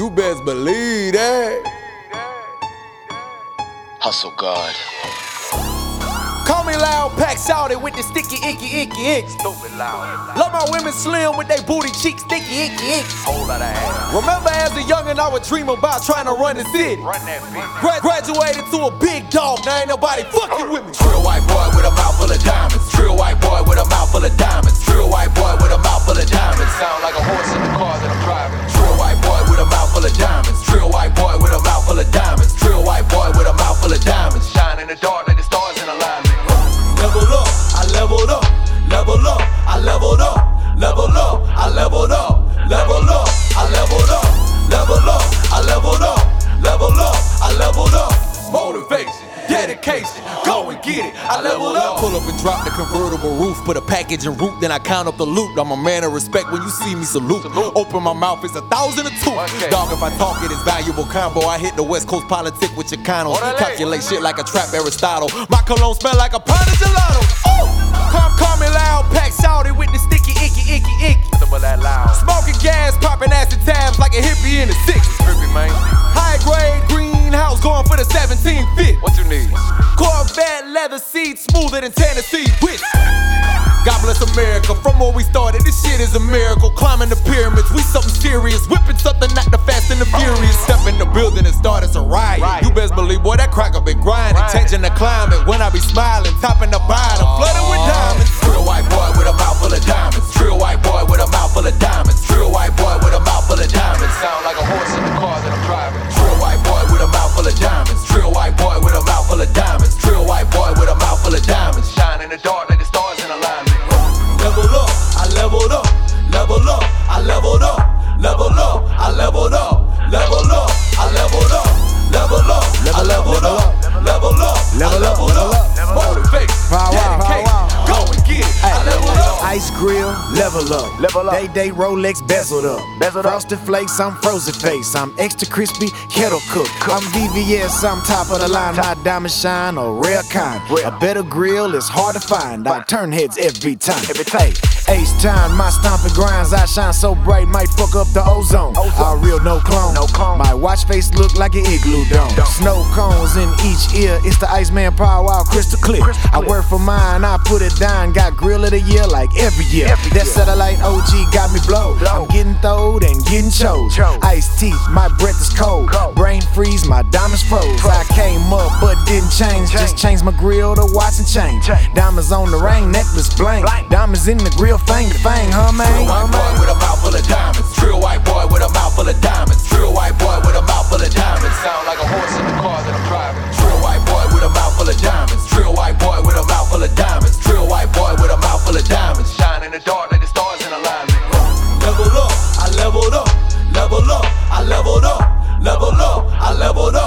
You best believe that. Hustle God. Call me loud, pack shouted with the sticky, icky. Stupid loud. Love my women slim with they booty cheeks, sticky, icky. Whole lot of ass. Remember as a youngin' I would dream about trying to run the city. Run that bitch. Graduated to a big dog, now ain't nobody fucking with me. Trill white boy with a mouth full of diamonds. Trill white boy with a mouth full of diamonds. Trill white boy with a mouth full of diamonds. Sound like a horse in the car that I'm driving. Trill white boy with a mouth full of diamonds. Trill white boy with a mouth full of diamonds. Trill white boy with a mouth full of diamonds. Shine in the dark like the stars in alignment. Level up, I leveled up. Level up, I leveled up. Level up, I leveled up. Level up, I leveled up. Level up, I leveled up. Level up, I leveled up. Motivation, dedication, go and get it. I leveled up. Pull up and drop the convertible roof, put a package en route, then I count up the loot. I'm a man of respect when you see me salute. Open my mouth, it's 1,002. Okay. Dog, if I talk it, it's valuable combo. I hit the West Coast politic with Chicanos. Orale. Calculate shit like a trap Aristotle. My cologne smell like a pound of gelato. Ooh! Call me loud, pack shouted with the sticky, icky. Double that loud. Smoking gas, popping acid tabs like a hippie in the 60s. Trippy, man. High grade greenhouse going for the 17 fit. What you need? Corvette leather seats smoother than Tennessee whiskey. God bless America, from where we started, this shit is a miracle. Climbing the pyramids, we something serious. Whipping something not the Fast and the Furious. Step in the building and start us a riot. You best believe, boy, that cracker been grinding. Changing the climate when I be smiling. Topping the bottom, flooded with diamonds. Trill white boy with a mouth full of diamonds. Trill white boy with a mouth full of diamonds. Trill white boy with a mouth full of diamonds. Sound like a horse in the car that I'm driving. Trill white boy with a mouth full of diamonds. Trill white boy with a mouth full of diamonds. Trill white boy with a mouth full of diamonds. Shine in the dark like the stars in alignment. Level up, I leveled up. Level up, I leveled up. Level up, I leveled up. Level up, I leveled up. Level up, I leveled up. Level up, I leveled up. Motivation, dedication, go and get it. I leveled up. Ice grill, level up. Level up. Day Rolex bezeled up. Bezeled up. Frosted flakes, I'm frozen face. I'm extra crispy, kettle cooked. I'm VVS, I'm top of the line. My diamond shine, a rare kind. A better grill is hard to find. I turn heads every time. Hey, ace time, my stomping grinds. I shine so bright, might fuck up the ozone. All real, no clone. My watch face look like an igloo dome. Snow cones in each ear. It's the Iceman Power Wow, crystal clear. I work for mine, I put it down. Got grill of the year like every year. That satellite OG got me blowed. I'm getting throwed and getting chose. Ice teeth, my breath is cold. Brain freeze, my diamonds froze. I came up but didn't change. Just changed my grill to watch and change. Diamonds on the ring, necklace blank. Diamonds in the grill, fang to fang, huh man? Trill white boy with a mouth full of diamonds. Trill white boy with a mouth full of diamonds. Trill white boy with a mouth full of diamonds. Sound like a horse in the car that I'm driving. Trill white boy with a mouth full of diamonds. Trill white boy with a mouth full of diamonds. Trill white boy with a mouth full of diamonds. Shine in the dark like the stars in alignment. Level up, I leveled up. Level up, I leveled up. Level up, I leveled up.